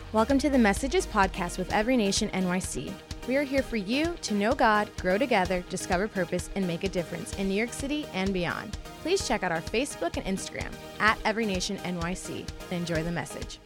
Welcome to the Messages podcast with Every Nation NYC. We are here for you to know God, grow together, discover purpose, and make a difference in New York City and beyond. Please check out our Facebook and Instagram at Every Nation NYC and enjoy the message.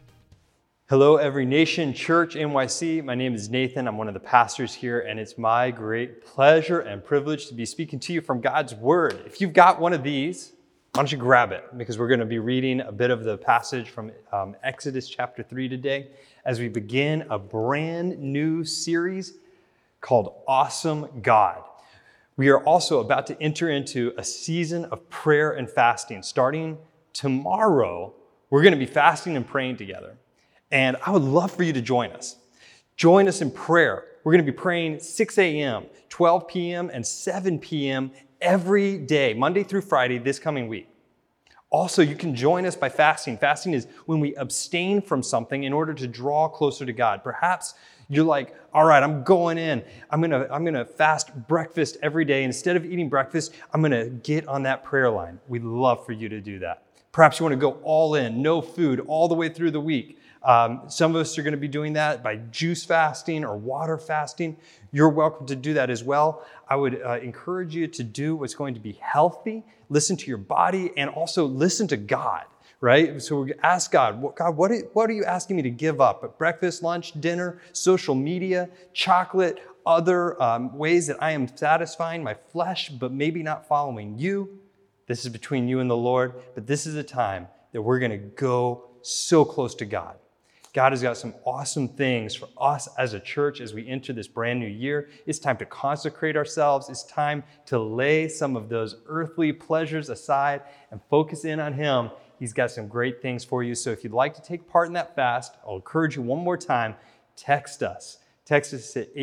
Hello, Every Nation Church NYC. My name is Nathan. I'm one of the pastors here, and it's my great pleasure and privilege to be speaking to you from God's Word. If you've got one of these, why don't you grab it? Because we're going to be reading a bit of the passage from Exodus chapter 3 today as we begin a brand new series called Awesome God. We are also about to enter into a season of prayer and fasting. Starting tomorrow, we're going to be fasting and praying together. And I would love for you to join us. Join us in prayer. We're going to be praying 6 a.m., 12 p.m., and 7 p.m. every day, Monday through Friday, this coming week. Also, you can join us by fasting. Fasting is when we abstain from something in order to draw closer to God. Perhaps you're like, all right, I'm going in. I'm gonna fast breakfast every day. Instead of eating breakfast, I'm gonna get on that prayer line. We'd love for you to do that. Perhaps you want to go all in, no food, all the way through the week. Some of us are going to be doing that by juice fasting or water fasting. You're welcome to do that as well. I would encourage you to do what's going to be healthy, listen to your body, and also listen to God, right? So we ask God, what are you asking me to give up? Breakfast, lunch, dinner, social media, chocolate, other ways that I am satisfying my flesh, but maybe not following you. This is between you and the Lord, but this is a time that we're going to go so close to God. God has got some awesome things for us as a church as we enter this brand new year. It's time to consecrate ourselves. It's time to lay some of those earthly pleasures aside and focus in on Him. He's got some great things for you. So if you'd like to take part in that fast, I'll encourage you one more time, text us. Text us at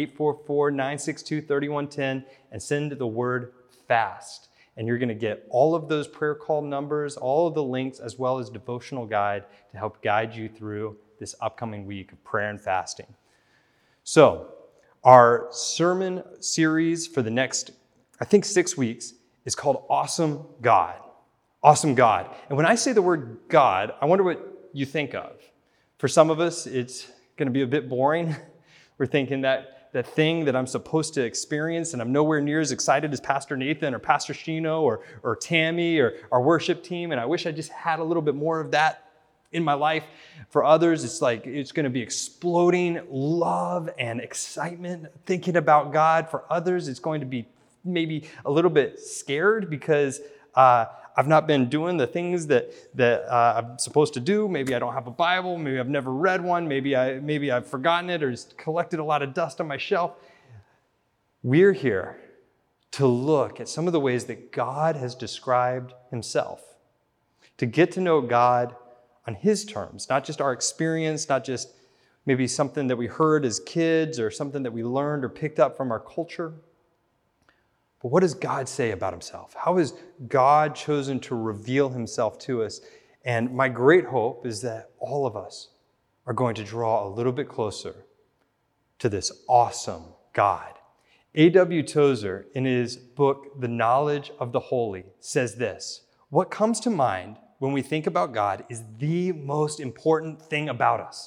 844-962-3110 and send the word FAST. And you're going to get all of those prayer call numbers, all of the links, as well as devotional guide to help guide you through this upcoming week of prayer and fasting. So, our sermon series for the next, 6 weeks is called Awesome God. Awesome God. And when I say the word God, I wonder what you think of. For some of us, it's going to be a bit boring. We're thinking that thing that I'm supposed to experience, and I'm nowhere near as excited as Pastor Nathan or Pastor Shino or Tammy or our worship team, and I wish I just had a little bit more of that in my life. For others, it's going to be exploding love and excitement thinking about God. For others, it's going to be maybe a little bit scared because I've not been doing the things that I'm supposed to do. Maybe I don't have a Bible. Maybe I've never read one. Maybe I've forgotten it or just collected a lot of dust on my shelf. We're here to look at some of the ways that God has described Himself, to get to know God on His terms, not just our experience, not just maybe something that we heard as kids or something that we learned or picked up from our culture. But what does God say about Himself? How has God chosen to reveal Himself to us? And my great hope is that all of us are going to draw a little bit closer to this awesome God. A.W. Tozer, in his book, The Knowledge of the Holy, says this: what comes to mind when we think about God is the most important thing about us.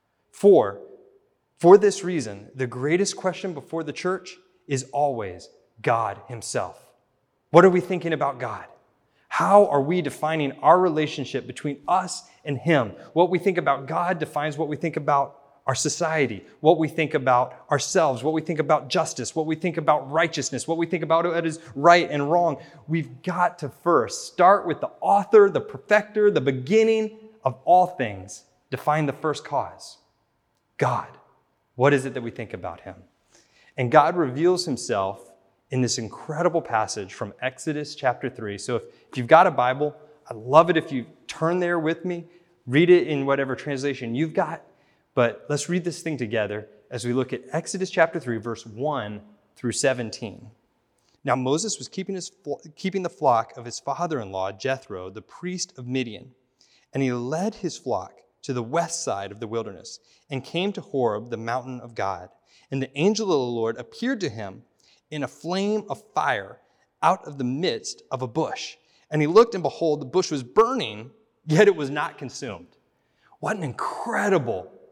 For this reason, the greatest question before the church is always God Himself. What are we thinking about God? How are we defining our relationship between us and Him? What we think about God defines what we think about our society, what we think about ourselves, what we think about justice, what we think about righteousness, what we think about what is right and wrong. We've got to first start with the author, the perfecter, the beginning of all things. Define the first cause. God. What is it that we think about Him? And God reveals Himself in this incredible passage from Exodus chapter 3. So if you've got a Bible, I'd love it if you turn there with me. Read it in whatever translation you've got. But let's read this thing together as we look at Exodus chapter 3, verse 1 through 17. Now Moses was keeping the flock of his father-in-law, Jethro, the priest of Midian. And he led his flock to the west side of the wilderness and came to Horeb, the mountain of God. And the angel of the Lord appeared to him in a flame of fire out of the midst of a bush. And he looked, and behold, the bush was burning, yet it was not consumed. What an incredible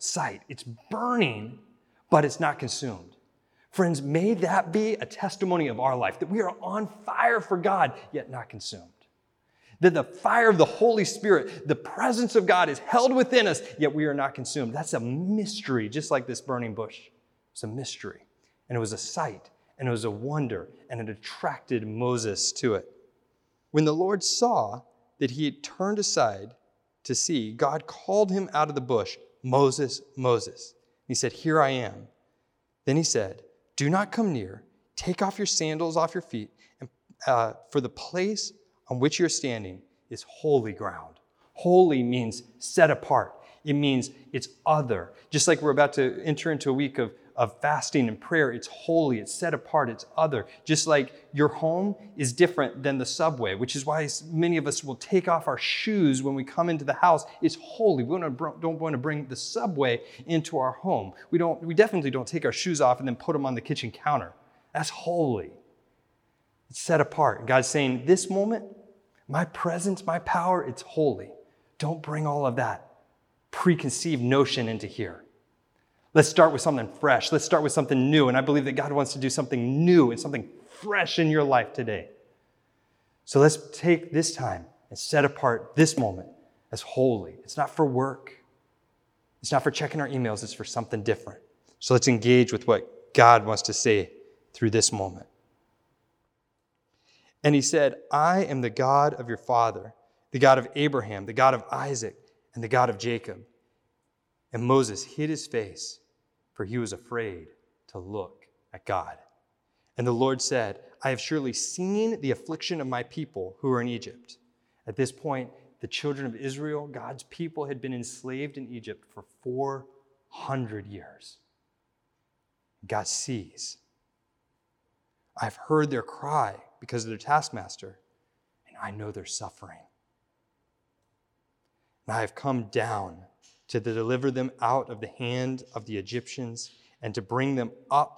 sight. It's burning, but it's not consumed. Friends, may that be a testimony of our life, that we are on fire for God, yet not consumed. That the fire of the Holy Spirit, the presence of God is held within us, yet we are not consumed. That's a mystery, just like this burning bush. It's a mystery. And it was a sight, and it was a wonder, and it attracted Moses to it. When the Lord saw that he had turned aside to see, God called him out of the bush, "Moses, Moses." He said, "Here I am." Then he said, "Do not come near. Take off your sandals off your feet, and for the place on which you're standing is holy ground." Holy means set apart. It means it's other. Just like we're about to enter into a week of fasting and prayer, it's holy, it's set apart, it's other. Just like your home is different than the subway, which is why many of us will take off our shoes when we come into the house. It's holy. We don't want to bring the subway into our home. We definitely don't take our shoes off and then put them on the kitchen counter. That's holy. It's set apart. And God's saying, this moment, my presence, my power, it's holy. Don't bring all of that preconceived notion into here. Let's start with something fresh. Let's start with something new. And I believe that God wants to do something new and something fresh in your life today. So let's take this time and set apart this moment as holy. It's not for work. It's not for checking our emails. It's for something different. So let's engage with what God wants to say through this moment. And he said, "I am the God of your father, the God of Abraham, the God of Isaac, and the God of Jacob." And Moses hid his face, for he was afraid to look at God. And the Lord said, "I have surely seen the affliction of my people who are in Egypt." At this point, the children of Israel, God's people, had been enslaved in Egypt for 400 years. God sees. "I've heard their cry because of their taskmaster, and I know their suffering. And I have come down to deliver them out of the hand of the Egyptians and to bring them up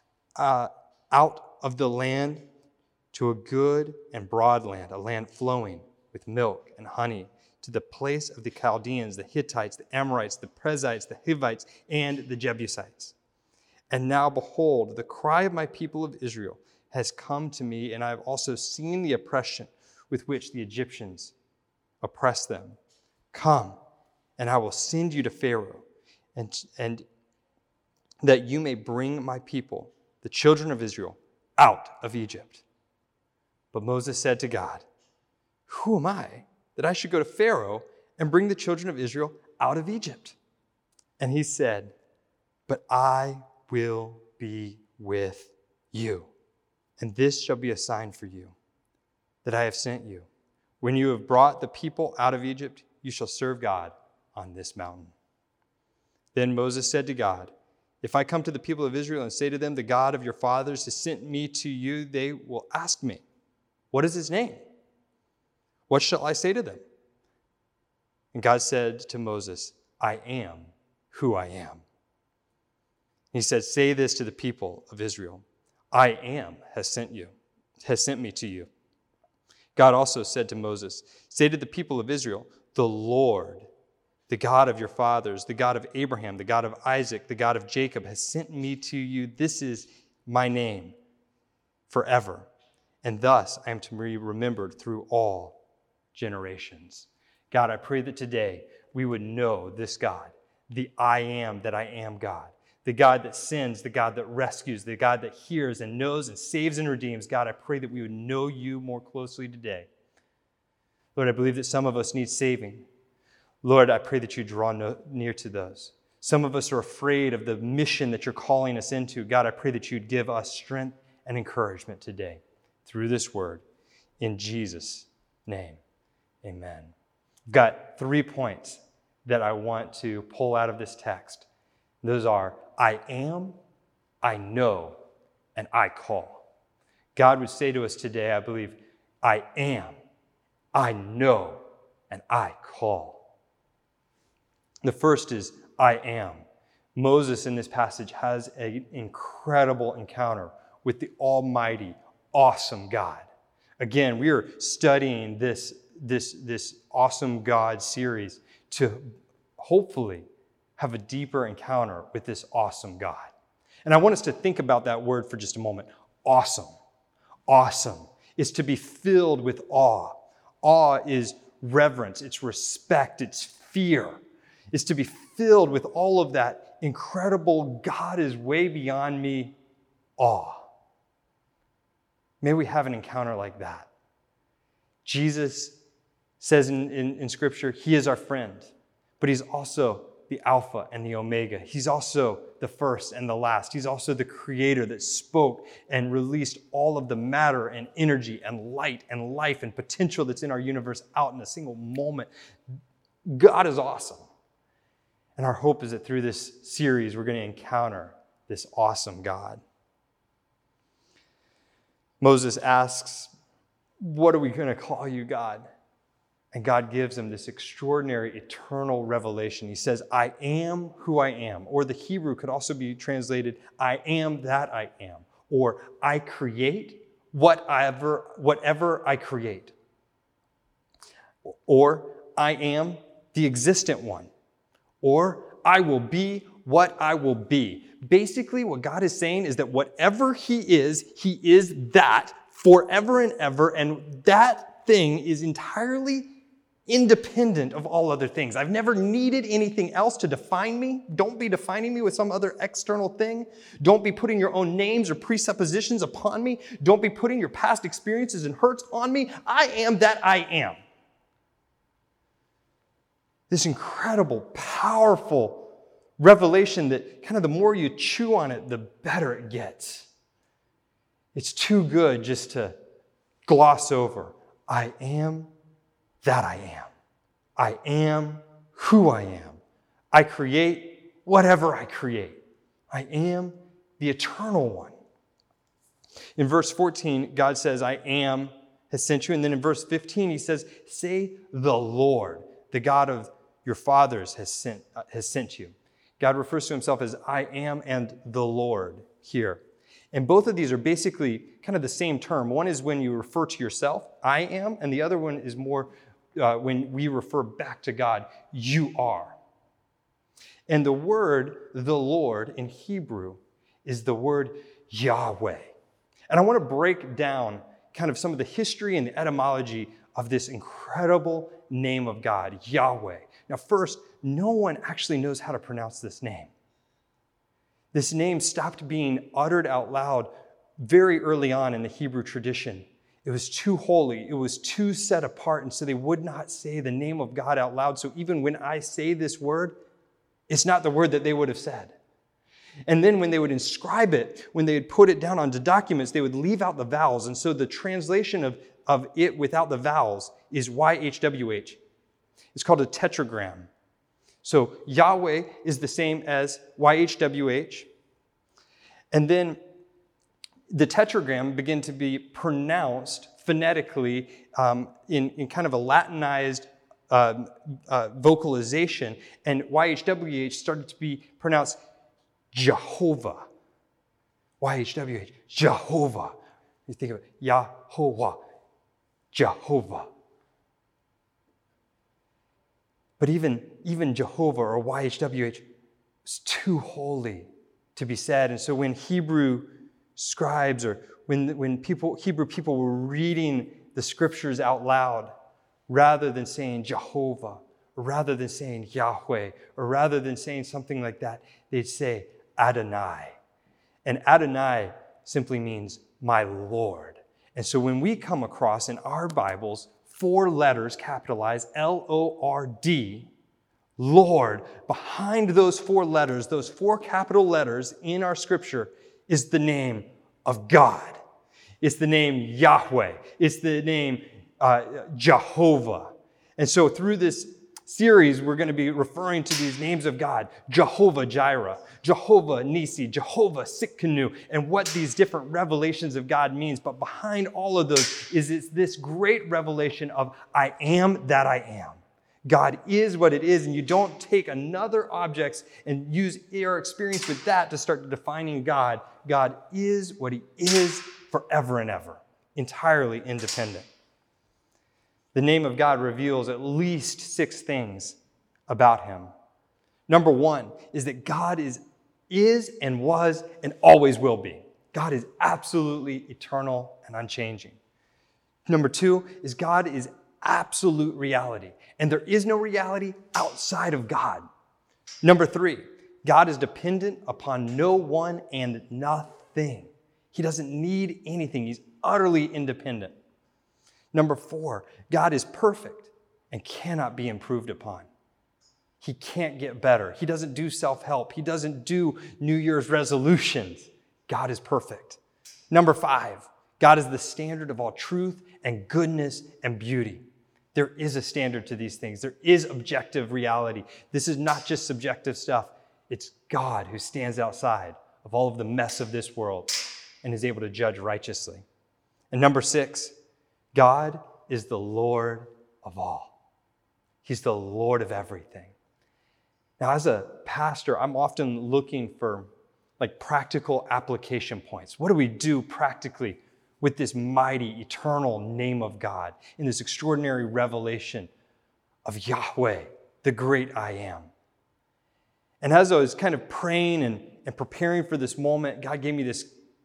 out of the land to a good and broad land, a land flowing with milk and honey, to the place of the Chaldeans, the Hittites, the Amorites, the Perizzites, the Hivites, and the Jebusites. And now, behold, the cry of my people of Israel has come to me, and I have also seen the oppression with which the Egyptians oppress them. Come, and I will send you to Pharaoh, and that you may bring my people, the children of Israel, out of Egypt." But Moses said to God, "Who am I that I should go to Pharaoh and bring the children of Israel out of Egypt?" And he said, "But I will be with you. And this shall be a sign for you, that I have sent you. When you have brought the people out of Egypt, you shall serve God on this mountain." Then Moses said to God, "If I come to the people of Israel and say to them, 'The God of your fathers has sent me to you,' they will ask me, 'What is his name?' What shall I say to them?" And God said to Moses, "I am who I am." He said, "Say this to the people of Israel, 'I am has sent me to you.'" God also said to Moses, "Say to the people of Israel, 'The Lord, the God of your fathers, the God of Abraham, the God of Isaac, the God of Jacob, has sent me to you. This is my name forever. And thus I am to be remembered through all generations.'" God, I pray that today we would know this God, the I am that I am God. The God that sends, the God that rescues, the God that hears and knows and saves and redeems. God, I pray that we would know you more closely today. Lord, I believe that some of us need saving. Lord, I pray that you draw near to those. Some of us are afraid of the mission that you're calling us into. God, I pray that you'd give us strength and encouragement today through this word. In Jesus' name, amen. I've got 3 points that I want to pull out of this text. Those are, I am, I know, and I call. God would say to us today, I believe, I am, I know, and I call. The first is, I am. Moses in this passage has an incredible encounter with the almighty, awesome God. Again, we are studying this awesome God series to hopefully have a deeper encounter with this awesome God. And I want us to think about that word for just a moment. Awesome. Awesome is to be filled with awe. Awe is reverence, it's respect, it's fear. It's to be filled with all of that incredible God is way beyond me awe. May we have an encounter like that. Jesus says in Scripture, he is our friend, but he's also the Alpha and the Omega. He's also the first and the last. He's also the creator that spoke and released all of the matter and energy and light and life and potential that's in our universe out in a single moment. God is awesome. And our hope is that through this series, we're going to encounter this awesome God. Moses asks, "What are we going to call you, God?" And God gives him this extraordinary eternal revelation. He says, "I am who I am." Or the Hebrew could also be translated, "I am that I am." Or, "I create whatever I create." Or, "I am the existent one." Or, "I will be what I will be." Basically, what God is saying is that whatever he is that forever and ever, and that thing is entirely independent of all other things. I've never needed anything else to define me. Don't be defining me with some other external thing. Don't be putting your own names or presuppositions upon me. Don't be putting your past experiences and hurts on me. I am that I am. This incredible, powerful revelation that kind of the more you chew on it, the better it gets. It's too good just to gloss over. I am that I am. I am who I am. I create whatever I create. I am the eternal one. In verse 14, God says, "I am has sent you." And then in verse 15, he says, "Say the Lord, the God of your fathers has sent you." God refers to himself as "I am" and "the Lord" here. And both of these are basically kind of the same term. One is when you refer to yourself, "I am," and the other one is more when we refer back to God, "You are." And the word "the Lord" in Hebrew is the word Yahweh. And I want to break down kind of some of the history and the etymology of this incredible name of God, Yahweh. Now, first, no one actually knows how to pronounce this name. This name stopped being uttered out loud very early on in the Hebrew tradition. It was too holy. It was too set apart, and so they would not say the name of God out loud. So even when I say this word, it's not the word that they would have said. And then when they would inscribe it, when they would put it down onto documents, they would leave out the vowels. And so the translation of it without the vowels is YHWH. It's called a tetragram. So Yahweh is the same as YHWH. And then the tetragram began to be pronounced phonetically in kind of a Latinized vocalization. And YHWH started to be pronounced Jehovah. YHWH, Jehovah. You think of it, Yahovah, Jehovah. But even Jehovah or YHWH is too holy to be said. And so when Hebrew scribes or when Hebrew people were reading the scriptures out loud, rather than saying Jehovah, or rather than saying Yahweh, or rather than saying something like that, they'd say Adonai. And Adonai simply means my Lord. And so when we come across in our Bibles 4 letters capitalized, Lord, Lord, behind those 4 letters, those 4 capital letters in our scripture is the name of God. It's the name Yahweh. It's the name Jehovah. And so through this series, we're going to be referring to these names of God: Jehovah Jireh, Jehovah Nisi, Jehovah Sitkanu, and what these different revelations of God means. But behind all of those is this great revelation of I am that I am. God is what it is, and you don't take another object and use your experience with that to start defining God. God is what he is forever and ever, entirely independent. The name of God reveals at least 6 things about him. Number one is that God is and was and always will be. God is absolutely eternal and unchanging. Number two is God is absolute reality, and there is no reality outside of God. Number three, God is dependent upon no one and nothing. He doesn't need anything. He's utterly independent. Number four, God is perfect and cannot be improved upon. He can't get better. He doesn't do self-help. He doesn't do New Year's resolutions. God is perfect. Number five, God is the standard of all truth and goodness and beauty. There is a standard to these things. There is objective reality. This is not just subjective stuff. It's God who stands outside of all of the mess of this world and is able to judge righteously. And number six, God is the Lord of all. He's the Lord of everything. Now, as a pastor, I'm often looking for practical application points. What do we do practically with this mighty, eternal name of God in this extraordinary revelation of Yahweh, the great I am? And as I was kind of praying and preparing for this moment, God gave me this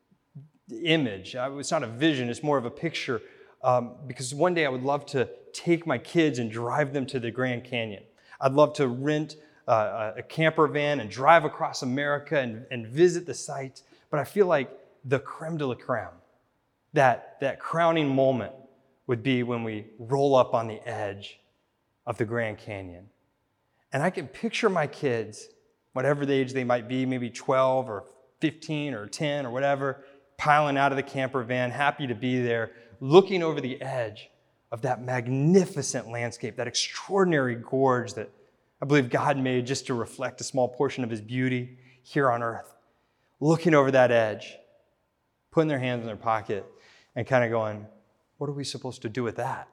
image. It's not a vision, it's more of a picture, because one day I would love to take my kids and drive them to the Grand Canyon. I'd love to rent a camper van and drive across America and visit the sites. But I feel like the creme de la creme, that crowning moment would be when we roll up on the edge of the Grand Canyon. And I can picture my kids, whatever the age they might be, maybe 12 or 15 or 10 or whatever, piling out of the camper van, happy to be there, looking over the edge of that magnificent landscape, that extraordinary gorge that I believe God made just to reflect a small portion of his beauty here on earth. Looking over that edge, putting their hands in their pocket and kind of going, what are we supposed to do with that?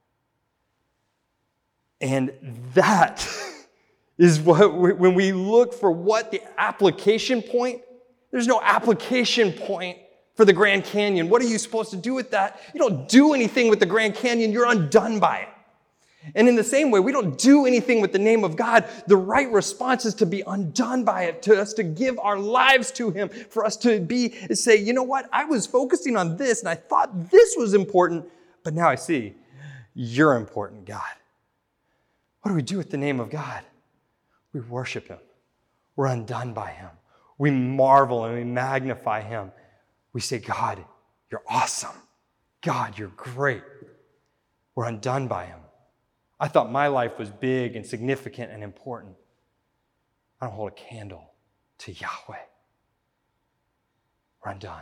And that is what, when we look for what the application point, there's no application point for the Grand Canyon. What are you supposed to do with that? You don't do anything with the Grand Canyon. You're undone by it. And in the same way, we don't do anything with the name of God. The right response is to be undone by it, to us to give our lives to him, for us to say, you know what? I was focusing on this and I thought this was important, but now I see you're important, God. What do we do with the name of God? We worship him. We're undone by him. We marvel and we magnify him. We say, God, you're awesome. God, you're great. We're undone by him. I thought my life was big and significant and important. I don't hold a candle to Yahweh. We're undone.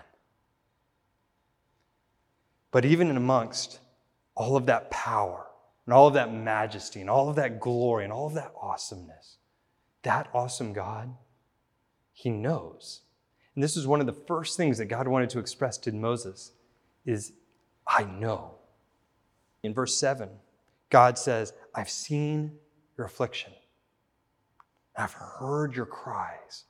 But even in amongst all of that power and all of that majesty and all of that glory and all of that awesomeness, that awesome God, he knows. And this is one of the first things that God wanted to express to Moses is, I know. In verse 7, God says, I've seen your affliction. I've heard your cries.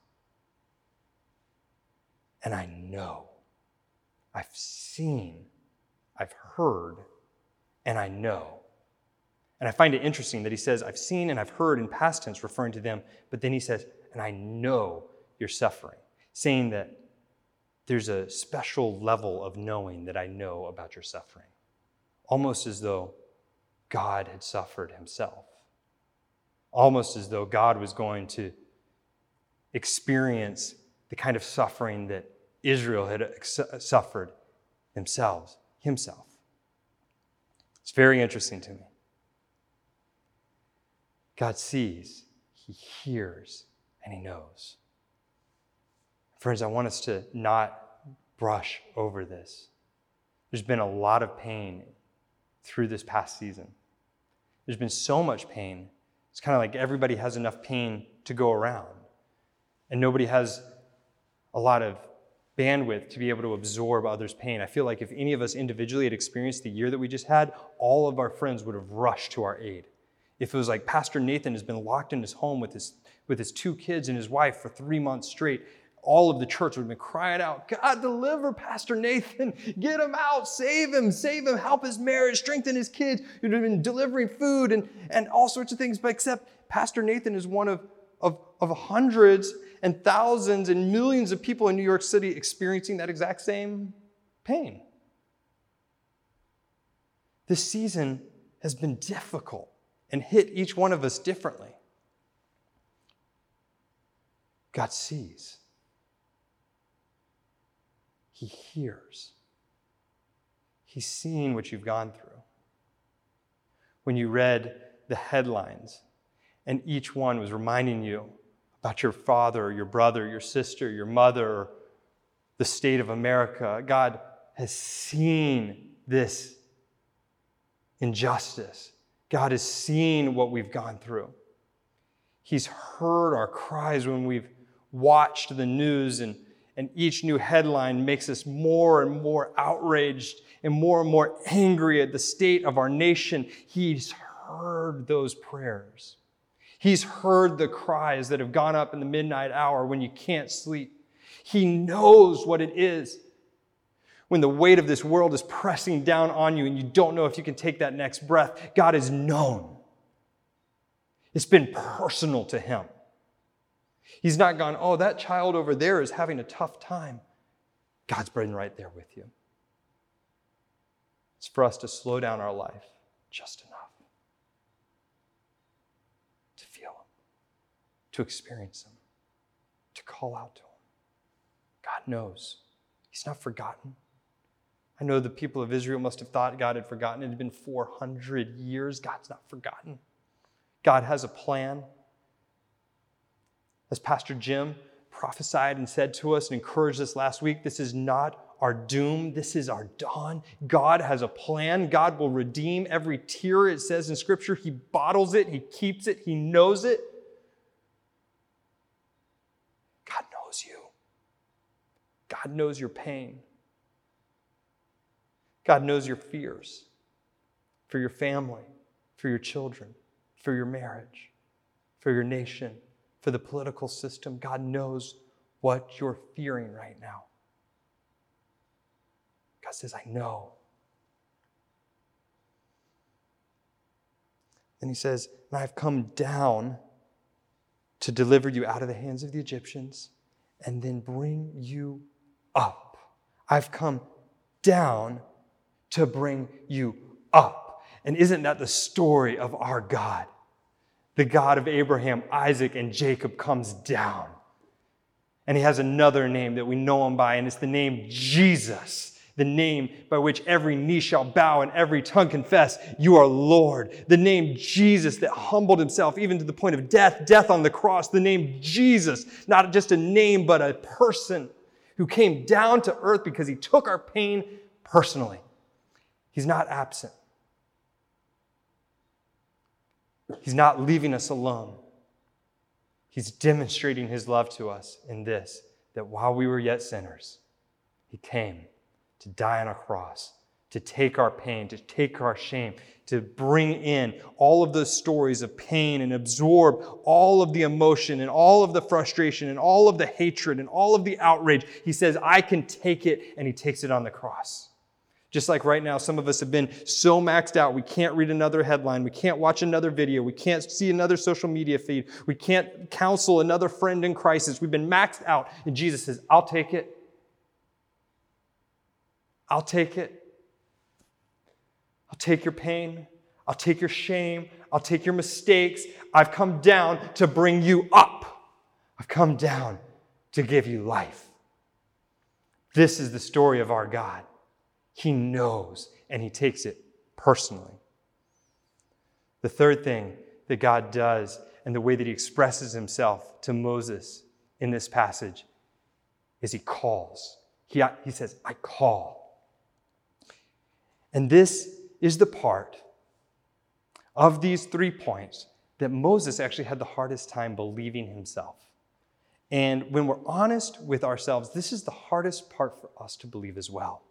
And I know. I've seen, I've heard, and I know. And I find it interesting that he says, I've seen and I've heard in past tense, referring to them, but then he says, and I know you're suffering, saying that there's a special level of knowing that I know about your suffering. Almost as though God had suffered himself. Almost as though God was going to experience the kind of suffering that Israel had suffered himself. It's very interesting to me. God sees, he hears, and he knows. Friends, I want us to not brush over this. There's been a lot of pain through this past season. There's been so much pain. It's kind of like everybody has enough pain to go around. And nobody has a lot of bandwidth to be able to absorb others' pain. I feel like if any of us individually had experienced the year that we just had, all of our friends would have rushed to our aid. If it was like Pastor Nathan has been locked in his home with his 2 kids and his wife for 3 months straight, all of the church would have been crying out, God, deliver Pastor Nathan, get him out, save him, help his marriage, strengthen his kids. You'd have been delivering food and all sorts of things, but except Pastor Nathan is one of of hundreds and thousands and millions of people in New York City experiencing that exact same pain. This season has been difficult and hit each one of us differently. God sees. He hears. He's seen what you've gone through. When you read the headlines and each one was reminding you about your father, or your brother, your sister, your mother, or the state of America, God has seen this injustice. God has seen what we've gone through. He's heard our cries when we've watched the news, and each new headline makes us more and more outraged and more angry at the state of our nation. He's heard those prayers. He's heard the cries that have gone up in the midnight hour when you can't sleep. He knows what it is when the weight of this world is pressing down on you and you don't know if you can take that next breath. God is known. It's been personal to him. He's not gone, oh, that child over there is having a tough time. God's been right there with you. It's for us to slow down our life just enough to feel him, to experience him, to call out to him. God knows. He's not forgotten. I know the people of Israel must have thought God had forgotten. It had been 400 years. God's not forgotten. God has a plan. As Pastor Jim prophesied and said to us and encouraged us last week, this is not our doom. This is our dawn. God has a plan. God will redeem every tear. It says in Scripture, he bottles it. He keeps it. He knows it. God knows you. God knows your pain. God knows your fears for your family, for your children, for your marriage, for your nation, for the political system. God knows what you're fearing right now. God says, I know. And he says, and I've come down to deliver you out of the hands of the Egyptians and then bring you up. I've come down to bring you up. And isn't that the story of our God? The God of Abraham, Isaac, and Jacob comes down. And he has another name that we know him by, and it's the name Jesus, the name by which every knee shall bow and every tongue confess, you are Lord. The name Jesus that humbled himself even to the point of death on the cross. The name Jesus, not just a name, but a person who came down to earth because he took our pain personally. He's not absent. He's not leaving us alone. He's demonstrating his love to us in this, that while we were yet sinners, he came to die on a cross, to take our pain, to take our shame, to bring in all of those stories of pain and absorb all of the emotion and all of the frustration and all of the hatred and all of the outrage. He says, I can take it, and he takes it on the cross. Just like right now, some of us have been so maxed out, we can't read another headline, we can't watch another video, we can't see another social media feed, we can't counsel another friend in crisis. We've been maxed out. And Jesus says, I'll take it. I'll take it. I'll take your pain. I'll take your shame. I'll take your mistakes. I've come down to bring you up. I've come down to give you life. This is the story of our God. He knows, and he takes it personally. The third thing that God does, and the way that he expresses himself to Moses in this passage, is he calls. He says, I call. And this is the part of these 3 points that Moses actually had the hardest time believing himself. And when we're honest with ourselves, this is the hardest part for us to believe as well.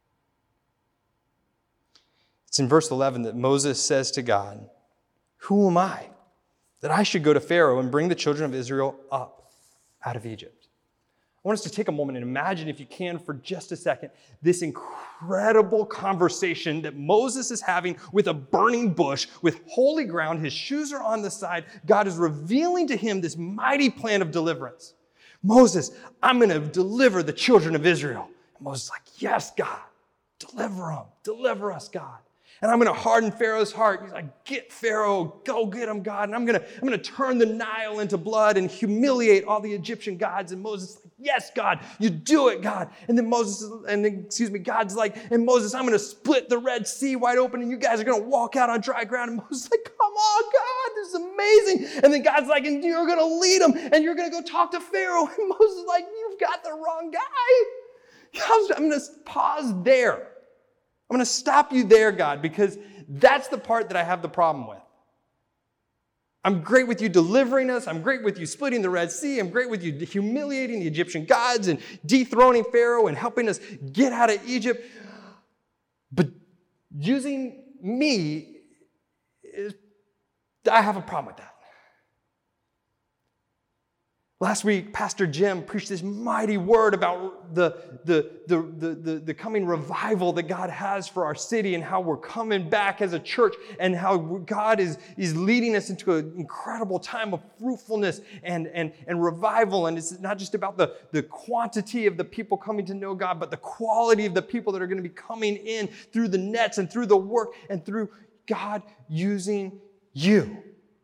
It's in verse 11 that Moses says to God, who am I that I should go to Pharaoh and bring the children of Israel up out of Egypt? I want us to take a moment and imagine, if you can, for just a second, this incredible conversation that Moses is having with a burning bush, with holy ground. His shoes are on the side. God is revealing to him this mighty plan of deliverance. Moses, I'm going to deliver the children of Israel. And Moses is like, yes, God, deliver them. Deliver us, God. And I'm going to harden Pharaoh's heart. He's like, get Pharaoh, go get him, God. And I'm going to turn the Nile into blood and humiliate all the Egyptian gods. And Moses is like, yes, God, you do it, God. And then God's like, and Moses, I'm going to split the Red Sea wide open and you guys are going to walk out on dry ground. And Moses is like, come on, God, this is amazing. And then God's like, and you're going to lead them and you're going to go talk to Pharaoh. And Moses is like, you've got the wrong guy. I'm going to pause there. I'm going to stop you there, God, because that's the part that I have the problem with. I'm great with you delivering us. I'm great with you splitting the Red Sea. I'm great with you humiliating the Egyptian gods and dethroning Pharaoh and helping us get out of Egypt. But using me, I have a problem with that. Last week, Pastor Jim preached this mighty word about the coming revival that God has for our city and how we're coming back as a church and how God is leading us into an incredible time of fruitfulness and revival. And it's not just about the quantity of the people coming to know God, but the quality of the people that are going to be coming in through the nets and through the work and through God using you.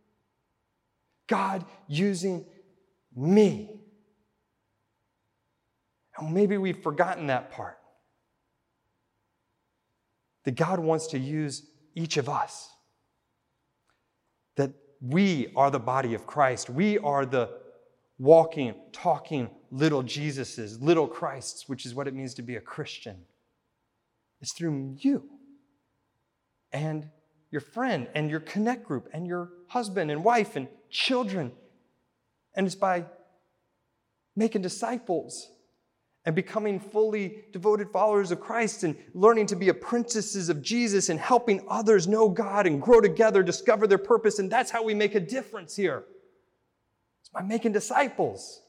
God using me. And maybe we've forgotten that part. That God wants to use each of us. That we are the body of Christ. We are the walking, talking little Jesuses, little Christs, which is what it means to be a Christian. It's through you and your friend and your connect group and your husband and wife and children. And it's by making disciples and becoming fully devoted followers of Christ and learning to be apprentices of Jesus and helping others know God and grow together, discover their purpose. And that's how we make a difference here. It's by making disciples.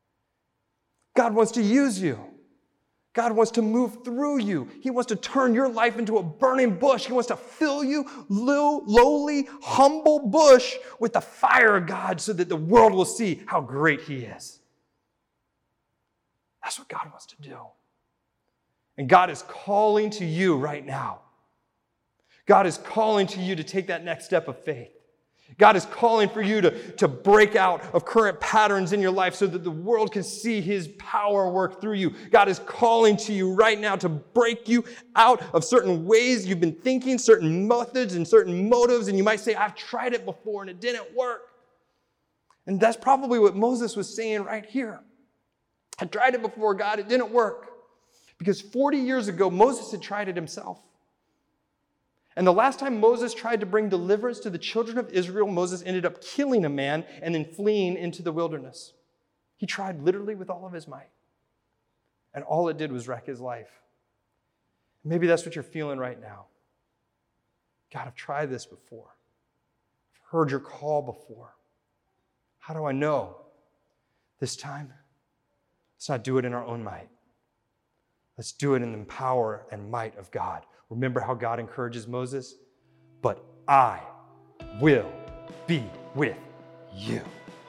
God wants to use you. God wants to move through you. He wants to turn your life into a burning bush. He wants to fill you, lowly, humble bush with the fire of God so that the world will see how great He is. That's what God wants to do. And God is calling to you right now. God is calling to you to take that next step of faith. God is calling for you to break out of current patterns in your life so that the world can see His power work through you. God is calling to you right now to break you out of certain ways you've been thinking, certain methods and certain motives, and you might say, I've tried it before and it didn't work. And that's probably what Moses was saying right here. I tried it before, God, it didn't work. Because 40 years ago, Moses had tried it himself. And the last time Moses tried to bring deliverance to the children of Israel, Moses ended up killing a man and then fleeing into the wilderness. He tried literally with all of his might. And all it did was wreck his life. Maybe that's what you're feeling right now. God, I've tried this before. I've heard your call before. How do I know? This time, let's not do it in our own might. Let's do it in the power and might of God. Remember how God encourages Moses? But I will be with you.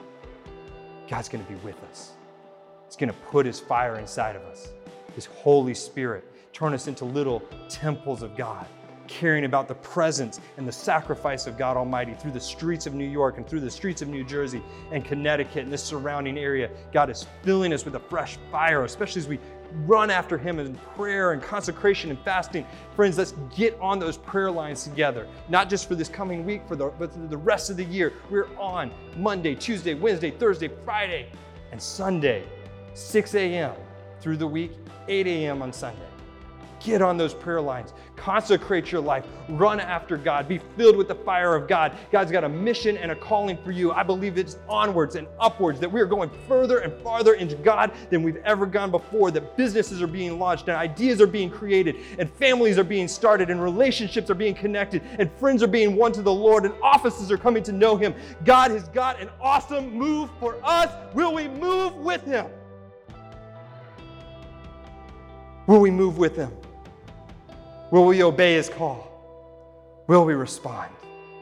God's going to be with us. He's going to put His fire inside of us, His Holy Spirit, turn us into little temples of God, caring about the presence and the sacrifice of God Almighty through the streets of New York and through the streets of New Jersey and Connecticut and this surrounding area. God is filling us with a fresh fire, especially as we run after Him in prayer and consecration and fasting. Friends, let's get on those prayer lines together, not just for this coming week, but for the rest of the year. We're on Monday, Tuesday, Wednesday, Thursday, Friday, and Sunday, 6 a.m. through the week, 8 a.m. on Sunday. Get on those prayer lines. Consecrate your life. Run after God. Be filled with the fire of God. God's got a mission and a calling for you. I believe it's onwards and upwards, that we are going further and farther into God than we've ever gone before, that businesses are being launched and ideas are being created and families are being started and relationships are being connected and friends are being won to the Lord and offices are coming to know Him. God has got an awesome move for us. Will we move with Him? Will we move with him? Will we obey his call? Will we respond?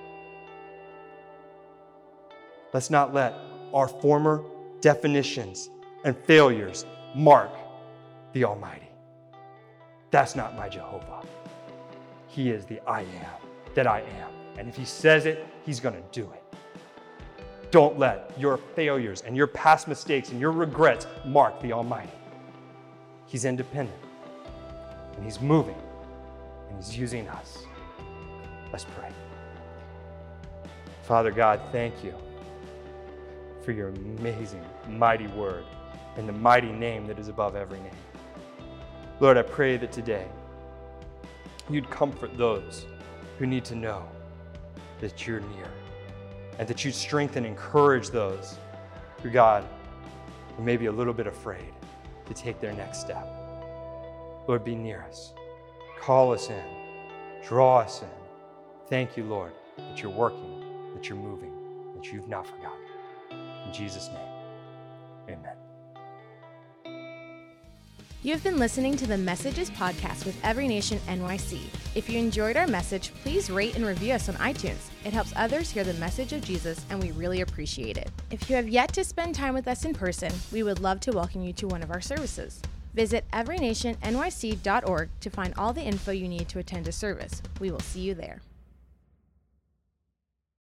Let's not let our former definitions and failures mark the Almighty. That's not my Jehovah. He is the I am that I am. And if he says it, he's going to do it. Don't let your failures and your past mistakes and your regrets mark the Almighty. He's independent, and he's moving, and he's using us. Let's pray. Father God, thank you for your amazing, mighty word and the mighty name that is above every name. Lord, I pray that today you'd comfort those who need to know that you're near, and that you'd strengthen and encourage those who, God, are maybe a little bit afraid to take their next step. Lord, be near us. Call us in. Draw us in. Thank you, Lord, that you're working, that you're moving, that you've not forgotten. In Jesus' name, amen. You have been listening to the Messages podcast with Every Nation NYC. If you enjoyed our message, please rate and review us on iTunes. It helps others hear the message of Jesus, and we really appreciate it. If you have yet to spend time with us in person, we would love to welcome you to one of our services. Visit everynationnyc.org to find all the info you need to attend a service. We will see you there.